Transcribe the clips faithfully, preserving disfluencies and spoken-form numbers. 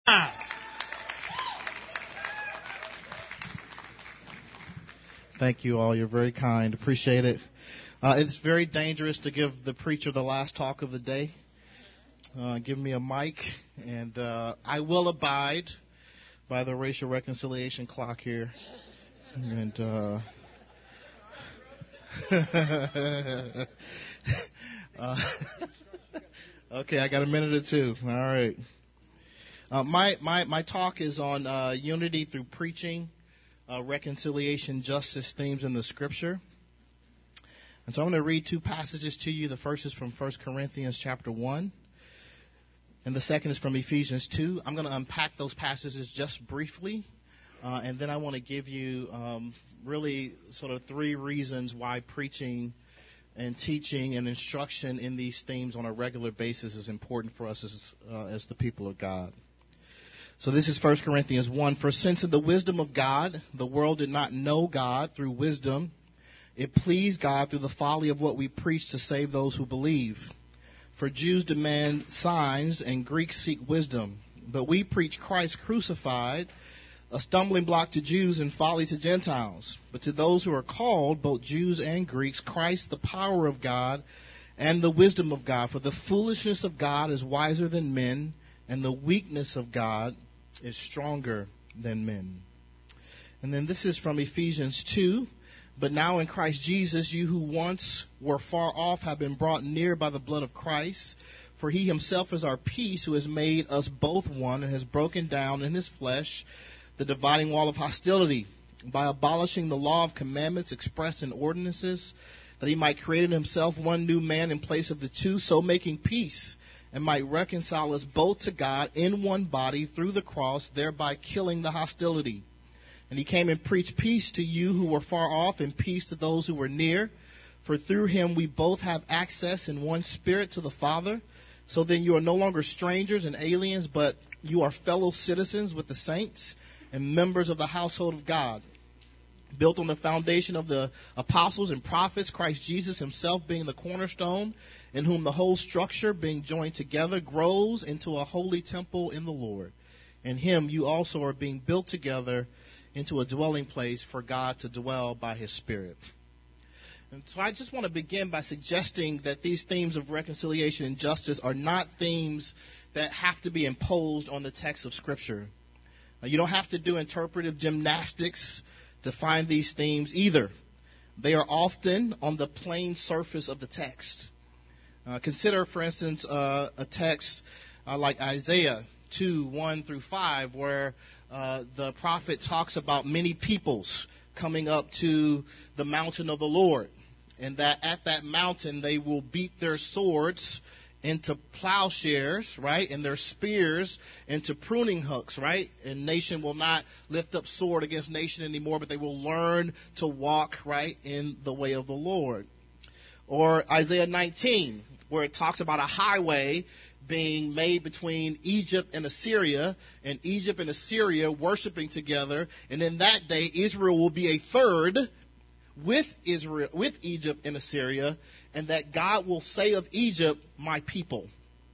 Thank you all. You're very kind. Appreciate it. Uh, it's very dangerous to give the preacher the last talk of the day. Uh, give me a mic, and uh, I will abide by the racial reconciliation clock here. And uh, uh, okay, I got a minute or two. All right. Uh, my my my talk is on uh, unity through preaching. Uh, reconciliation, justice themes in the Scripture. And so I'm going to read two passages to you. The first is from First Corinthians chapter one, and the second is from Ephesians two. I'm going to unpack those passages just briefly, uh, and then I want to give you um, really sort of three reasons why preaching and teaching and instruction in these themes on a regular basis is important for us as, uh, as the people of God. So this is First Corinthians one. For since in the wisdom of God, the world did not know God through wisdom, it pleased God through the folly of what we preach to save those who believe. For Jews demand signs and Greeks seek wisdom. But we preach Christ crucified, a stumbling block to Jews and folly to Gentiles. But to those who are called, both Jews and Greeks, Christ the power of God and the wisdom of God. For the foolishness of God is wiser than men, and the weakness of God is stronger than men. And then this is from Ephesians two. But now in Christ Jesus, you who once were far off have been brought near by the blood of Christ. For he himself is our peace, who has made us both one and has broken down in his flesh the dividing wall of hostility, by abolishing the law of commandments expressed in ordinances, that he might create in himself one new man in place of the two, so making peace, and might reconcile us both to God in one body through the cross, thereby killing the hostility. And he came and preached peace to you who were far off, and peace to those who were near. For through him we both have access in one spirit to the Father. So then you are no longer strangers and aliens, but you are fellow citizens with the saints and members of the household of God, built on the foundation of the apostles and prophets, Christ Jesus himself being the cornerstone, in whom the whole structure, being joined together, grows into a holy temple in the Lord. In him you also are being built together into a dwelling place for God to dwell by his Spirit. And so I just want to begin by suggesting that these themes of reconciliation and justice are not themes that have to be imposed on the text of Scripture. You don't have to do interpretive gymnastics to find these themes either. They are often on the plain surface of the text. Uh, consider, for instance, uh, a text uh, like Isaiah two, one through five, where uh, the prophet talks about many peoples coming up to the mountain of the Lord, and that at that mountain they will beat their swords into plowshares, right, and their spears into pruning hooks, right? And nation will not lift up sword against nation anymore, but they will learn to walk, right, in the way of the Lord. Or Isaiah nineteen, where it talks about a highway being made between Egypt and Assyria, and Egypt and Assyria worshiping together, and in that day Israel will be a third with Israel, with Egypt and Assyria, and that God will say of Egypt, my people,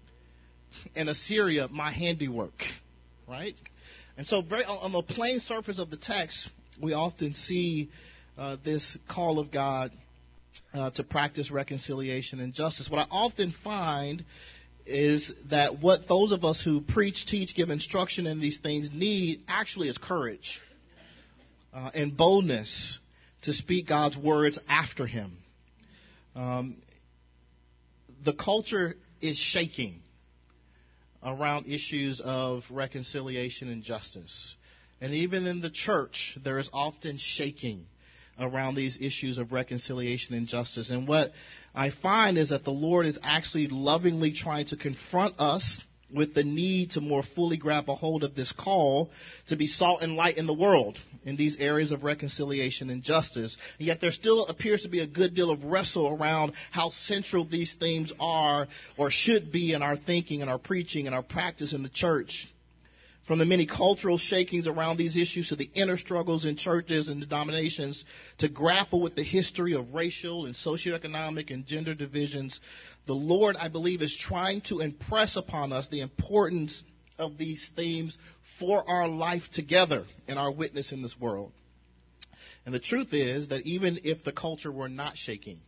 and Assyria, my handiwork, right? And so very on the plain surface of the text, we often see uh, this call of God uh, to practice reconciliation and justice. What I often find is that what those of us who preach, teach, give instruction in these things need actually is courage uh, and boldness to speak God's words after him. Um, the culture is shaking around issues of reconciliation and justice. And even in the church, there is often shaking around these issues of reconciliation and justice. And what I find is that the Lord is actually lovingly trying to confront us with the need to more fully grab a hold of this call to be salt and light in the world in these areas of reconciliation and justice. And yet there still appears to be a good deal of wrestle around how central these themes are or should be in our thinking and our preaching and our practice in the church. From the many cultural shakings around these issues to the inner struggles in churches and denominations to grapple with the history of racial and socioeconomic and gender divisions, the Lord, I believe, is trying to impress upon us the importance of these themes for our life together and our witness in this world. And the truth is that even if the culture were not shaking,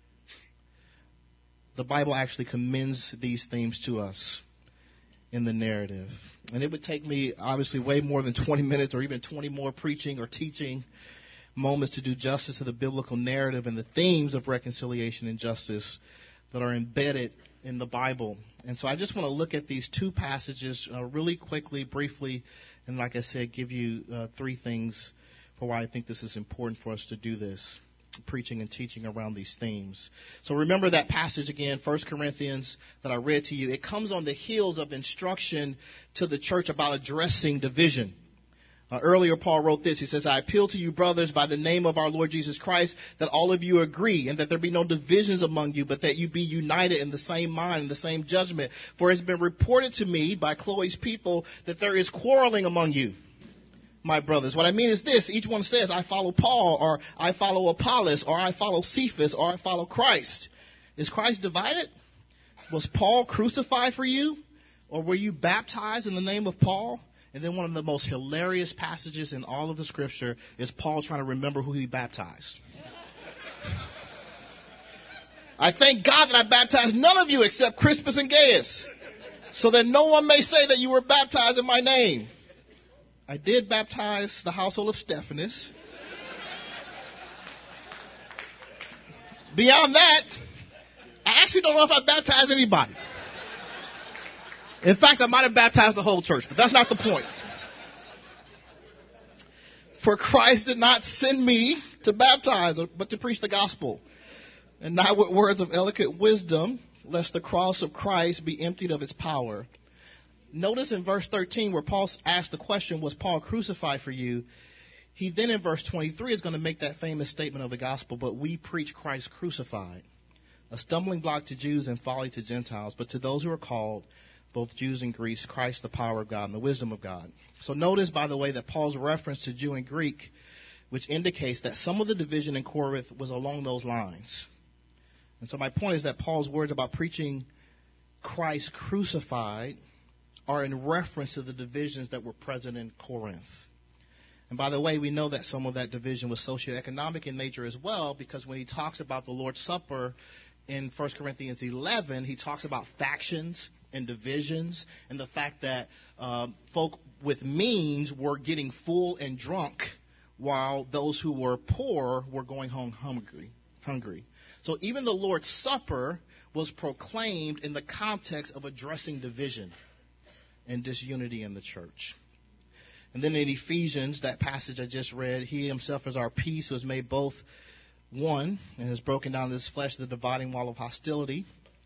the Bible actually commends these themes to us in the narrative. And it would take me, obviously, way more than twenty minutes or even twenty more preaching or teaching moments to do justice to the biblical narrative and the themes of reconciliation and justice that are embedded in the Bible. And so I just want to look at these two passages uh, really quickly, briefly, and like I said, give you uh, three things for why I think this is important for us to do this, preaching and teaching around these themes. So remember that passage again, First Corinthians, that I read to you. It comes on the heels of instruction to the church about addressing division. Uh, earlier, Paul wrote this. He says, I appeal to you, brothers, by the name of our Lord Jesus Christ, that all of you agree, and that there be no divisions among you, but that you be united in the same mind and the same judgment. For it has been reported to me by Chloe's people that there is quarreling among you, my brothers. What I mean is this. Each one says, I follow Paul, or I follow Apollos, or I follow Cephas, or I follow Christ. Is Christ divided? Was Paul crucified for you? Or were you baptized in the name of Paul? And then one of the most hilarious passages in all of the scripture is Paul trying to remember who he baptized. I thank God that I baptized none of you except Crispus and Gaius, so that no one may say that you were baptized in my name. I did baptize the household of Stephanus. Beyond that, I actually don't know if I baptized anybody. In fact, I might have baptized the whole church, but that's not the point. For Christ did not send me to baptize, but to preach the gospel, and not with words of eloquent wisdom, lest the cross of Christ be emptied of its power. Notice in verse thirteen where Paul asked the question, was Paul crucified for you? He then in verse twenty-three is going to make that famous statement of the gospel, but we preach Christ crucified, a stumbling block to Jews and folly to Gentiles, but to those who are called, both Jews and Greeks, Christ the power of God and the wisdom of God. So notice, by the way, that Paul's reference to Jew and Greek, which indicates that some of the division in Corinth was along those lines. And so my point is that Paul's words about preaching Christ crucified are in reference to the divisions that were present in Corinth. And by the way, we know that some of that division was socioeconomic in nature as well, because when he talks about the Lord's Supper in First Corinthians eleven, he talks about factions and divisions and the fact that uh, folk with means were getting full and drunk while those who were poor were going home hungry. hungry. So even the Lord's Supper was proclaimed in the context of addressing division and disunity in the church. And then in Ephesians, that passage I just read, he himself is our peace, who has made both one and has broken down his flesh the dividing wall of hostility.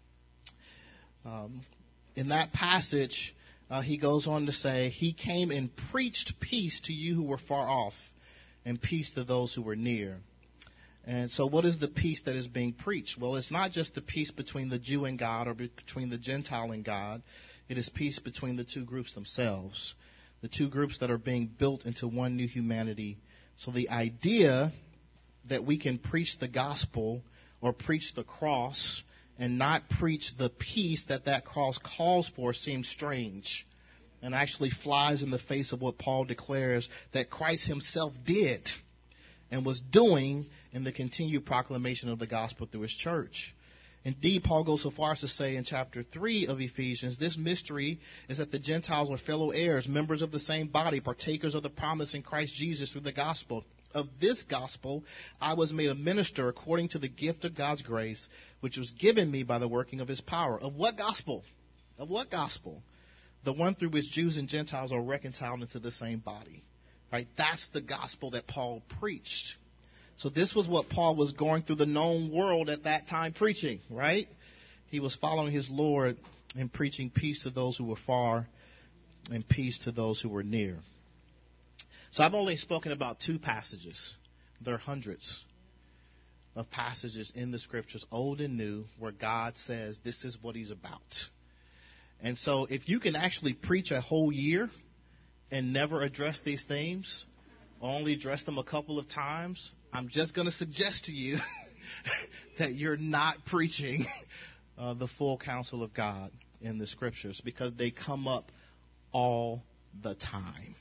Um, in that passage, uh, he goes on to say, he came and preached peace to you who were far off and peace to those who were near. And so what is the peace that is being preached? Well, it's not just the peace between the Jew and God or between the Gentile and God. It is peace between the two groups themselves, the two groups that are being built into one new humanity. So the idea that we can preach the gospel or preach the cross and not preach the peace that that cross calls for seems strange and actually flies in the face of what Paul declares that Christ himself did and was doing in the continued proclamation of the gospel through his church. Indeed, Paul goes so far as to say in chapter three of Ephesians, this mystery is that the Gentiles are fellow heirs, members of the same body, partakers of the promise in Christ Jesus through the gospel. Of this gospel, I was made a minister according to the gift of God's grace, which was given me by the working of his power. Of what gospel? Of what gospel? The one through which Jews and Gentiles are reconciled into the same body. Right? That's the gospel that Paul preached. So this was what Paul was going through the known world at that time preaching, right? He was following his Lord and preaching peace to those who were far and peace to those who were near. So I've only spoken about two passages. There are hundreds of passages in the scriptures, old and new, where God says this is what he's about. And so if you can actually preach a whole year and never address these themes, or only address them a couple of times, I'm just going to suggest to you that you're not preaching uh, the full counsel of God in the scriptures, because they come up all the time.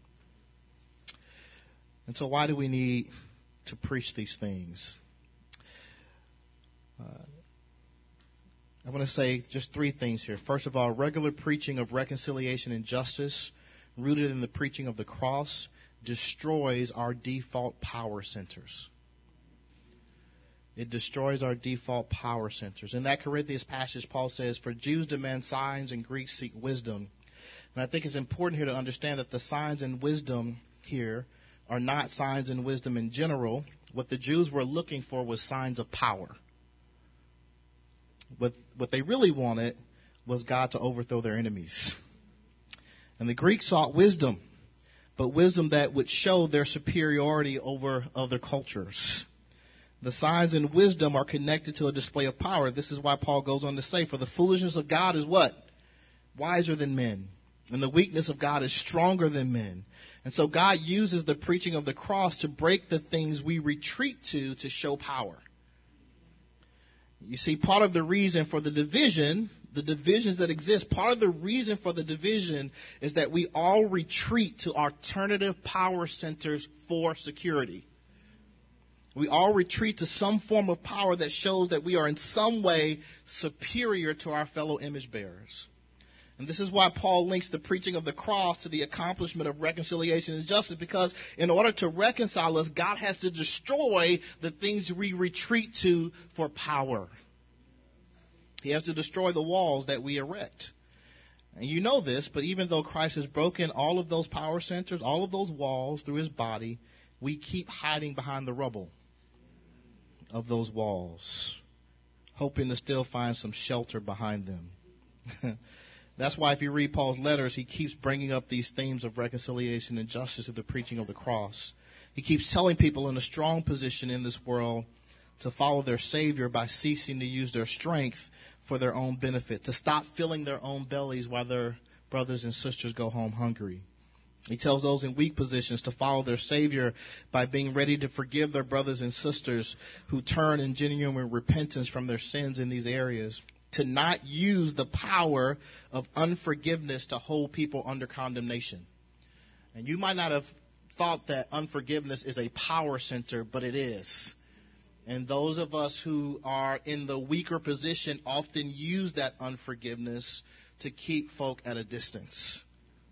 And so why do we need to preach these things? Uh, I want to say just three things here. First of all, regular preaching of reconciliation and justice, rooted in the preaching of the cross, destroys our default power centers. It destroys our default power centers. In that Corinthians passage, Paul says, "For Jews demand signs and Greeks seek wisdom." And I think it's important here to understand that the signs and wisdom here are not signs and wisdom in general. What the Jews were looking for was signs of power. What, what they really wanted was God to overthrow their enemies. And the Greeks sought wisdom, but wisdom that would show their superiority over other cultures. The signs and wisdom are connected to a display of power. This is why Paul goes on to say, "For the foolishness of God is" what? "Wiser than men. And the weakness of God is stronger than men." And so God uses the preaching of the cross to break the things we retreat to to show power. You see, part of the reason for the division, the divisions that exist, part of the reason for the division is that we all retreat to alternative power centers for security. We all retreat to some form of power that shows that we are in some way superior to our fellow image bearers. And this is why Paul links the preaching of the cross to the accomplishment of reconciliation and justice, because in order to reconcile us, God has to destroy the things we retreat to for power. He has to destroy the walls that we erect. And you know this, but even though Christ has broken all of those power centers, all of those walls through his body, we keep hiding behind the rubble of those walls, hoping to still find some shelter behind them. That's why if you read Paul's letters, he keeps bringing up these themes of reconciliation and justice through the preaching of the cross. He keeps telling people in a strong position in this world to follow their Savior by ceasing to use their strength for their own benefit, to stop filling their own bellies while their brothers and sisters go home hungry. He tells those in weak positions to follow their Savior by being ready to forgive their brothers and sisters who turn in genuine repentance from their sins in these areas, to not use the power of unforgiveness to hold people under condemnation. And you might not have thought that unforgiveness is a power center, but it is. And those of us who are in the weaker position often use that unforgiveness to keep folk at a distance.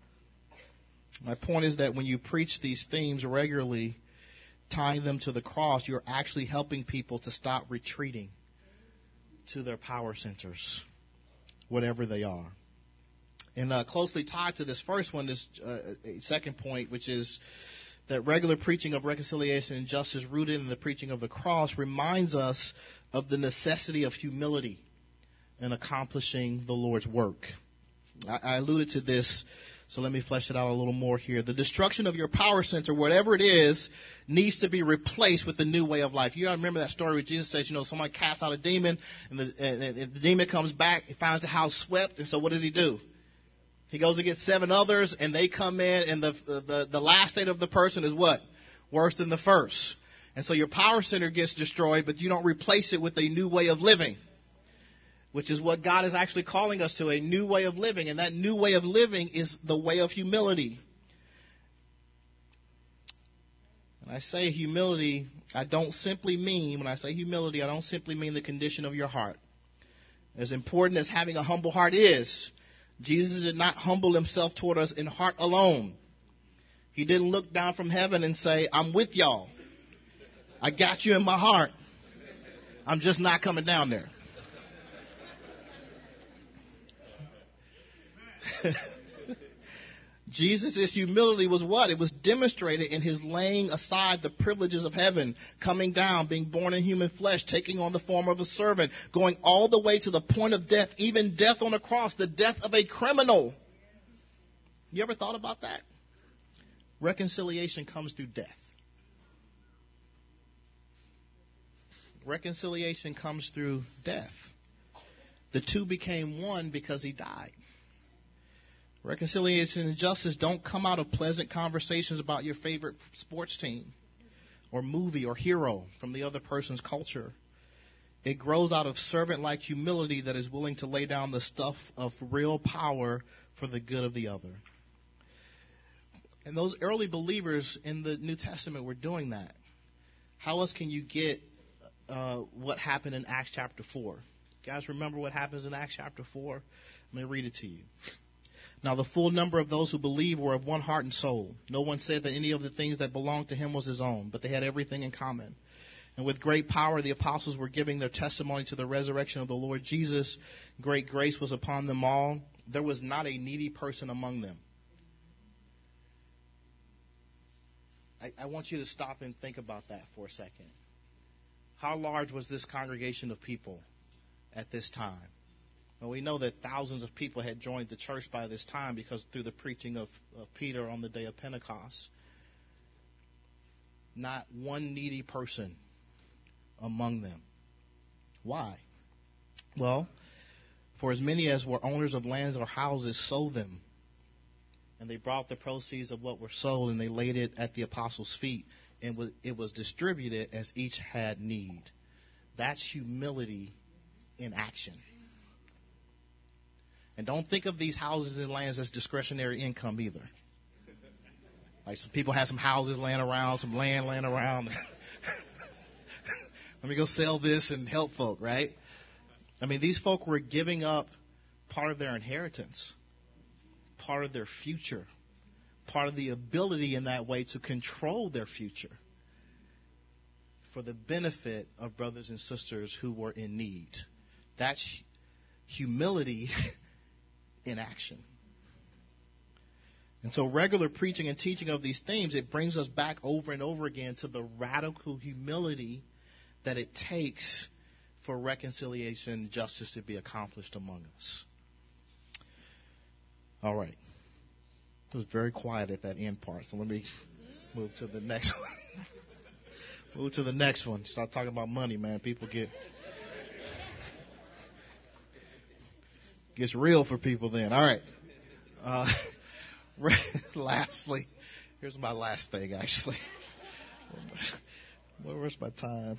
My point is that when you preach these themes regularly, tying them to the cross, you're actually helping people to stop retreating to their power centers, whatever they are. And uh, closely tied to this first one is uh, a second point, which is that regular preaching of reconciliation and justice rooted in the preaching of the cross reminds us of the necessity of humility in accomplishing the Lord's work. I, I alluded to this, so let me flesh it out a little more here. The destruction of your power center, whatever it is, needs to be replaced with a new way of life. You gotta remember that story where Jesus says, you know, someone casts out a demon, and the, and, and the demon comes back, he finds the house swept, and so what does he do? He goes to get seven others, and they come in, and the, the, the last state of the person is what? Worse than the first. And so your power center gets destroyed, but you don't replace it with a new way of living, which is what God is actually calling us to, a new way of living. And that new way of living is the way of humility. When I say humility, I don't simply mean, when I say humility, I don't simply mean the condition of your heart. As important as having a humble heart is, Jesus did not humble himself toward us in heart alone. He didn't look down from heaven and say, I'm with y'all. I got you in my heart. I'm just not coming down there. Jesus' humility was what? It was demonstrated in his laying aside the privileges of heaven, coming down, being born in human flesh, taking on the form of a servant, going all the way to the point of death, even death on a cross, the death of a criminal. You ever thought about that? Reconciliation comes through death. Reconciliation comes through death. The two became one because he died. Reconciliation and justice don't come out of pleasant conversations about your favorite sports team or movie or hero from the other person's culture. It grows out of servant-like humility that is willing to lay down the stuff of real power for the good of the other. And those early believers in the New Testament were doing that. How else can you get uh, what happened in Acts chapter four? You guys remember what happens in Acts chapter four? Let me read it to you. Now the full number of those who believed were of one heart and soul. No one said that any of the things that belonged to him was his own, but they had everything in common. And with great power the apostles were giving their testimony to the resurrection of the Lord Jesus. Great grace was upon them all. There was not a needy person among them. I, I want you to stop and think about that for a second. How large was this congregation of people at this time? Well, we know that thousands of people had joined the church by this time because through the preaching of, of Peter on the day of Pentecost. Not one needy person among them. Why? Well, for as many as were owners of lands or houses sold them. And they brought the proceeds of what were sold and they laid it at the apostles' feet. And it was distributed as each had need. That's humility in action. And don't think of these houses and lands as discretionary income either. Like some people have some houses laying around, some land laying around. Let me go sell this and help folk, right? I mean, these folk were giving up part of their inheritance, part of their future, part of the ability in that way to control their future for the benefit of brothers and sisters who were in need. That's humility in action. And so regular preaching and teaching of these themes, it brings us back over and over again to the radical humility that it takes for reconciliation and justice to be accomplished among us. All right. It was very quiet at that end part, so let me move to the next one. Move to the next one. Start talking about money, man. People get... Gets real for people then. All right. Uh, lastly, here's my last thing, actually. Where's my time?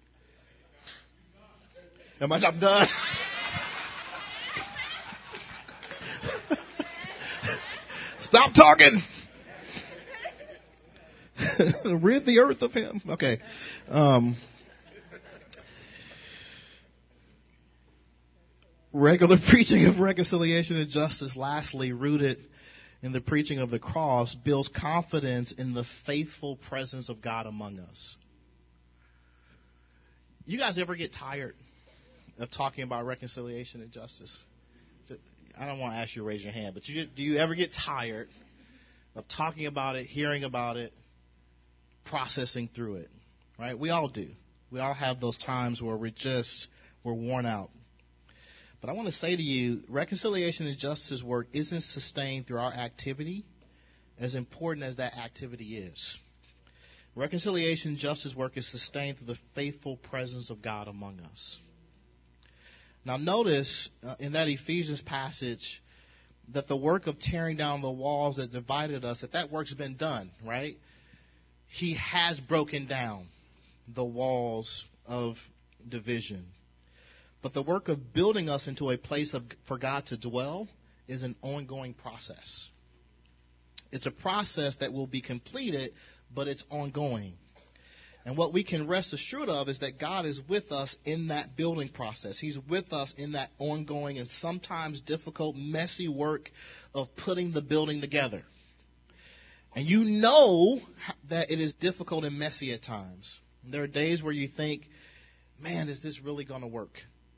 Am I not done? Stop talking. Rid the earth of him. Okay. Um, regular preaching of reconciliation and justice, lastly, rooted in the preaching of the cross, builds confidence in the faithful presence of God among us. You guys ever get tired of talking about reconciliation and justice? I don't want to ask you to raise your hand, but you, do you ever get tired of talking about it, hearing about it, processing through it? Right? We all do. We all have those times where we're just, we're worn out. But I want to say to you, reconciliation and justice work isn't sustained through our activity, as important as that activity is. Reconciliation and justice work is sustained through the faithful presence of God among us. Now notice uh, in that Ephesians passage that the work of tearing down the walls that divided us, that that work's been done, right? He has broken down the walls of division. But the work of building us into a place of, for God to dwell is an ongoing process. It's a process that will be completed, but it's ongoing. And what we can rest assured of is that God is with us in that building process. He's with us in that ongoing and sometimes difficult, messy work of putting the building together. And you know that it is difficult and messy at times. There are days where you think, man, is this really going to work?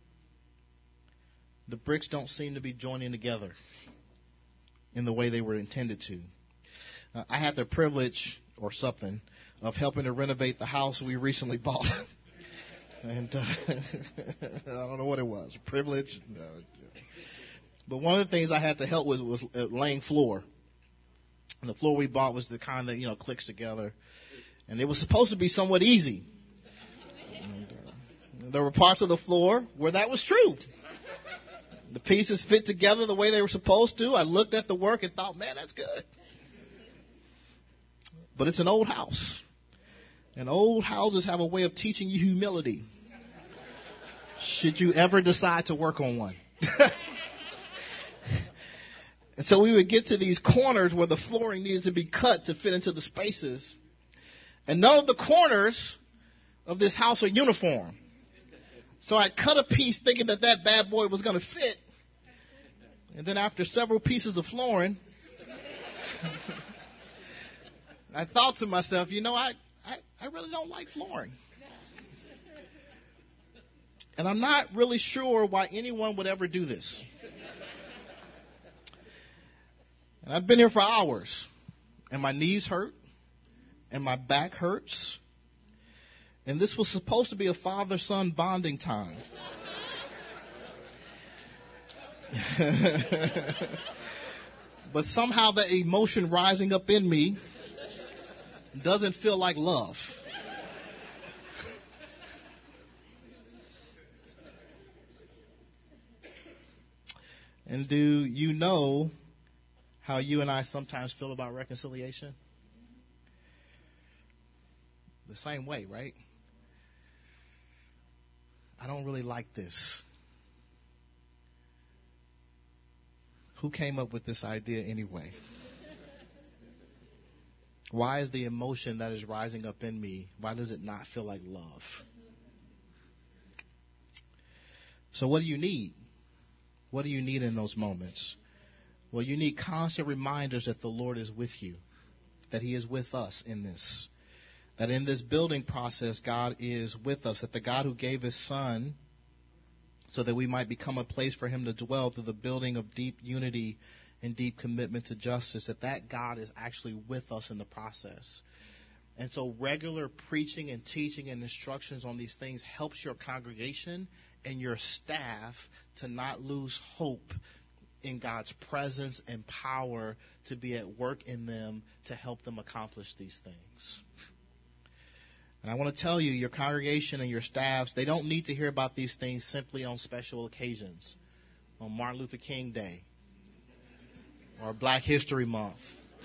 The bricks don't seem to be joining together in the way they were intended to. Uh, I had the privilege, or something, of helping to renovate the house we recently bought. and uh, I don't know what it was, privilege. No. But one of the things I had to help with was uh, laying floor. And the floor we bought was the kind that, you know, clicks together. And it was supposed to be somewhat easy. And, uh, there were parts of the floor where that was true. The pieces fit together the way they were supposed to. I looked at the work and thought, man, that's good. But it's an old house. And old houses have a way of teaching you humility. Should you ever decide to work on one. And so we would get to these corners where the flooring needed to be cut to fit into the spaces. And none of the corners of this house are uniform. So I cut a piece thinking that that bad boy was going to fit. And then after several pieces of flooring, I thought to myself, you know, I, I, I really don't like flooring. And I'm not really sure why anyone would ever do this. And I've been here for hours, and my knees hurt, and my back hurts. And this was supposed to be a father-son bonding time. But somehow that emotion rising up in me doesn't feel like love. And do you know how you and I sometimes feel about reconciliation? The same way, right? I don't really like this. Who came up with this idea anyway? Why is the emotion that is rising up in me, why does it not feel like love? So what do you need? What do you need in those moments? Well, you need constant reminders that the Lord is with you, that He is with us in this, that in this building process, God is with us, that the God who gave His Son so that we might become a place for Him to dwell through the building of deep unity and deep commitment to justice, that that God is actually with us in the process. And so regular preaching and teaching and instructions on these things helps your congregation and your staff to not lose hope in God's presence and power to be at work in them to help them accomplish these things. And I want to tell you, your congregation and your staffs, they don't need to hear about these things simply on special occasions, on Martin Luther King Day or Black History Month.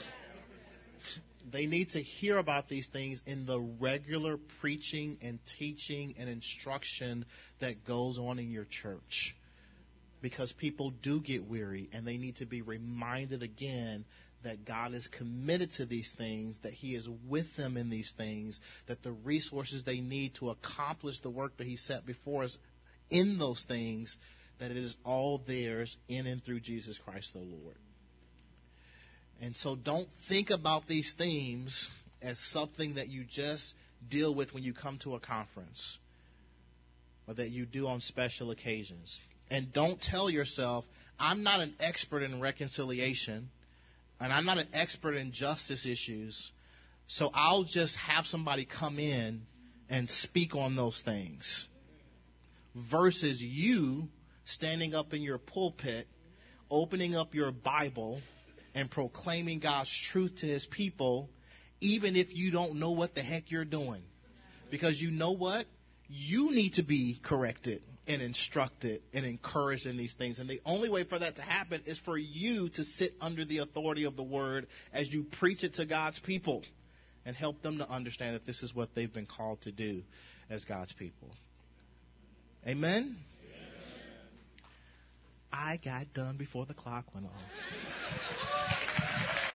They need to hear about these things in the regular preaching and teaching and instruction that goes on in your church. Because people do get weary, and they need to be reminded again that God is committed to these things, that He is with them in these things, that the resources they need to accomplish the work that He set before us in those things, that it is all theirs in and through Jesus Christ the Lord. And so don't think about these themes as something that you just deal with when you come to a conference or that you do on special occasions. And don't tell yourself, I'm not an expert in reconciliation and I'm not an expert in justice issues, so I'll just have somebody come in and speak on those things. Versus you standing up in your pulpit, opening up your Bible, and proclaiming God's truth to His people, even if you don't know what the heck you're doing. Because you know what? You need to be corrected and instructed and encouraged in these things. And the only way for that to happen is for you to sit under the authority of the Word as you preach it to God's people and help them to understand that this is what they've been called to do as God's people. Amen? I got done before the clock went off.